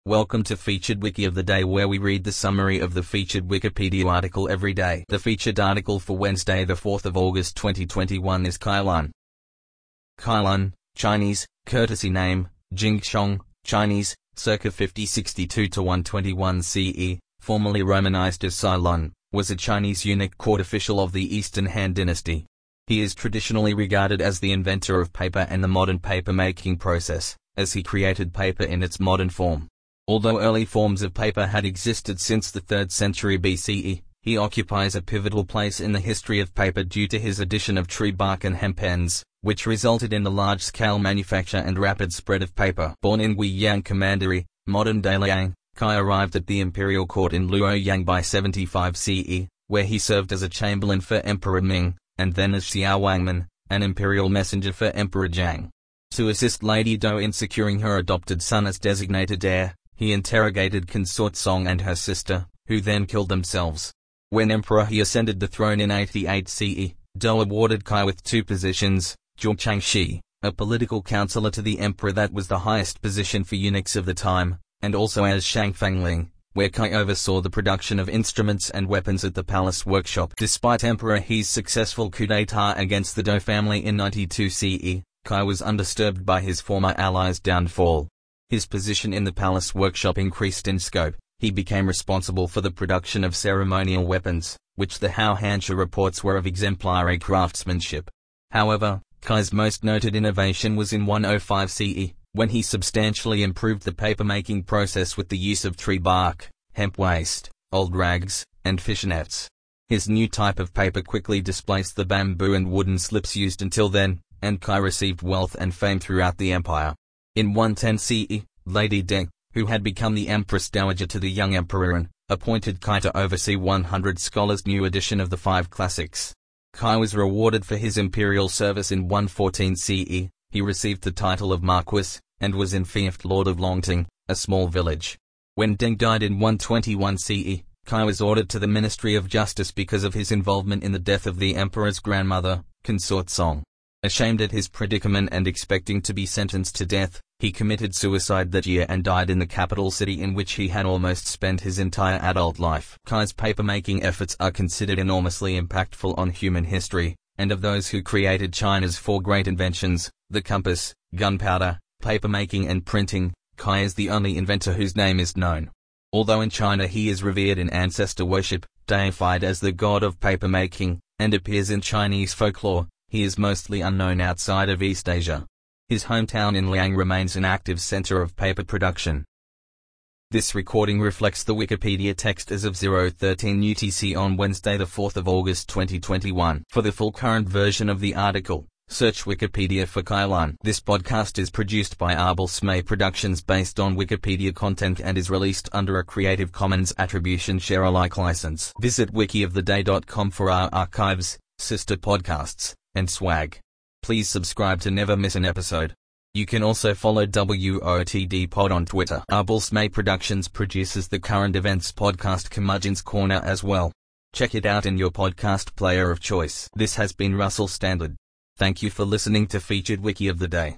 Welcome to Featured Wiki of the Day, where we read the summary of the featured Wikipedia article every day. The featured article for Wednesday the 4th of August 2021 is Kailun. Kailun, Chinese, courtesy name, Jingshong, Chinese, circa 5062 to 121 CE, formerly romanized as Cylon, was a Chinese eunuch court official of the Eastern Han Dynasty. He is traditionally regarded as the inventor of paper and the modern paper-making process, as he created paper in its modern form. Although early forms of paper had existed since the 3rd century BCE, he occupies a pivotal place in the history of paper due to his addition of tree bark and hemp ends, which resulted in the large-scale manufacture and rapid spread of paper. Born in Guiyang Commandery, modern-day Liang, Kai arrived at the imperial court in Luoyang by 75 CE, where he served as a chamberlain for Emperor Ming, and then as Xiao Wangman, an imperial messenger for Emperor Zhang. To assist Lady Dou in securing her adopted son as designated heir, he interrogated Consort Song and her sister, who then killed themselves. When Emperor He ascended the throne in 88 CE, Dou awarded Kai with 2 positions, Zhuo Changshi, a political counselor to the emperor that was the highest position for eunuchs of the time, and also as Shangfangling, where Kai oversaw the production of instruments and weapons at the palace workshop. Despite Emperor He's successful coup d'état against the Dou family in 92 CE, Kai was undisturbed by his former allies' downfall. His position in the palace workshop increased in scope. He became responsible for the production of ceremonial weapons, which the Hao Hansha reports were of exemplary craftsmanship. However, Kai's most noted innovation was in 105 CE, when he substantially improved the paper-making process with the use of tree bark, hemp waste, old rags, and fish nets. His new type of paper quickly displaced the bamboo and wooden slips used until then, and Kai received wealth and fame throughout the empire. In 110 CE, Lady Deng, who had become the Empress Dowager to the young emperor, appointed Kai to oversee 100 scholars' new edition of the 5 classics. Kai was rewarded for his imperial service in 114 CE. He received the title of Marquis, and was enfeoffed Lord of Longting, a small village. When Deng died in 121 CE, Kai was ordered to the Ministry of Justice because of his involvement in the death of the emperor's grandmother, Consort Song. Ashamed at his predicament and expecting to be sentenced to death, he committed suicide that year and died in the capital city in which he had almost spent his entire adult life. Kai's paper-making efforts are considered enormously impactful on human history, and of those who created China's 4 great inventions, the compass, gunpowder, paper-making and printing, Kai is the only inventor whose name is known. Although in China he is revered in ancestor worship, deified as the god of paper-making, and appears in Chinese folklore, he is mostly unknown outside of East Asia. His hometown in Liang remains an active center of paper production. This recording reflects the Wikipedia text as of 013 UTC on Wednesday the 4th of August 2021. For the full current version of the article, search Wikipedia for Kailun. This podcast is produced by Arbel Smay Productions based on Wikipedia content and is released under a Creative Commons Attribution Share Alike license. Visit wikioftheday.com for our archives, sister podcasts, and swag. Please subscribe to never miss an episode. You can also follow WOTD Pod on Twitter. Arbel Smay Productions produces the current events podcast Curmudgeon's Corner as well. Check it out in your podcast player of choice. This has been Russell Standard. Thank you for listening to Featured Wiki of the Day.